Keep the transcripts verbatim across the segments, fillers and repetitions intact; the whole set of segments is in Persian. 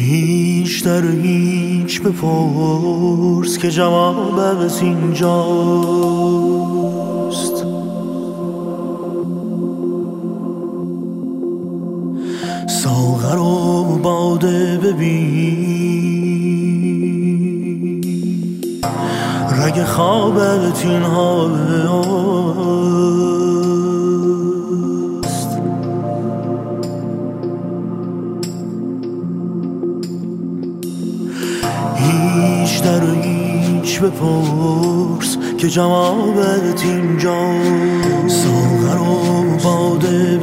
هیچ در هیچ بپرس که جوابت اینجاست. ساغر و باده ببین، رگ خوابت این حالاست. هیچ در هیچ بپرس که جوابت اینجاست. ساغر و باده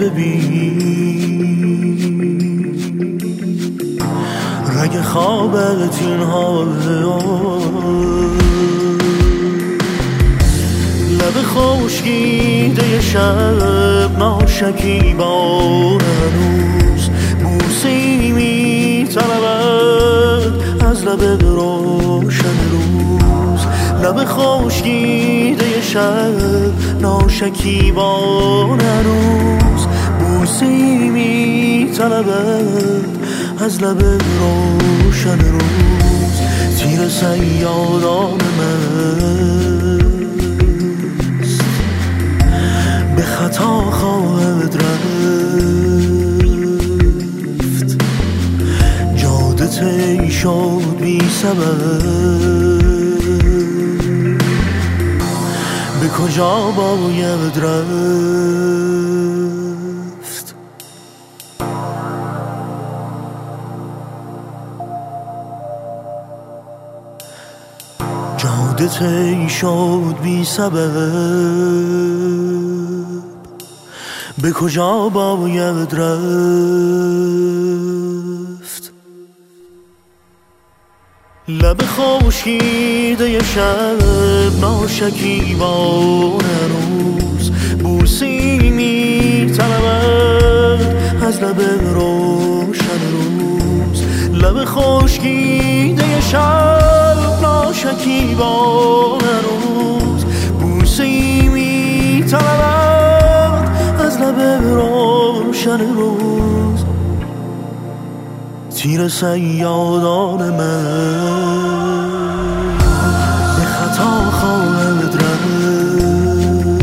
ببین، رگ خوابت این حالاست. لب خشکیده شب ناشکیبان هنوز بوسه‌ای می‌طلبد از لب روشن روز. لب خشکیده شب ناشکیبان هنوز بوسه‌ای می‌طلبد از لب روشن روز. تیر صیادان من به خطا خواهد رفت. جاده طی شد بی سبب، به کجا باید رفت؟ جاده طی شد بی سبب، به کجا باید رفت؟ لب خشکیده شب ناشکیبان هنوز بوسه‌ای می‌طلبد از لب روشن روز. لب خشکیده شب ناشکیبان هنوز بوسه‌ای می‌طلبد از لب روشن روز. تیر صیادان من به خطا خواهد رفت.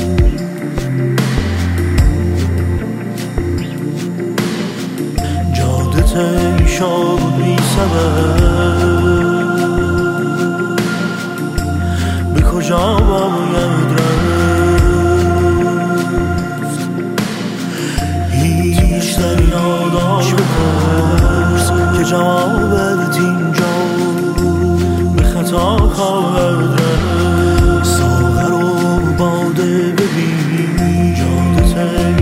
جاده طی شد بی سبب، به کجا باید رفت؟ هیچ در یادش بپرس که جوابت اینجا به خطا خواهد رفت. ساغر و باده ببین، جاده طی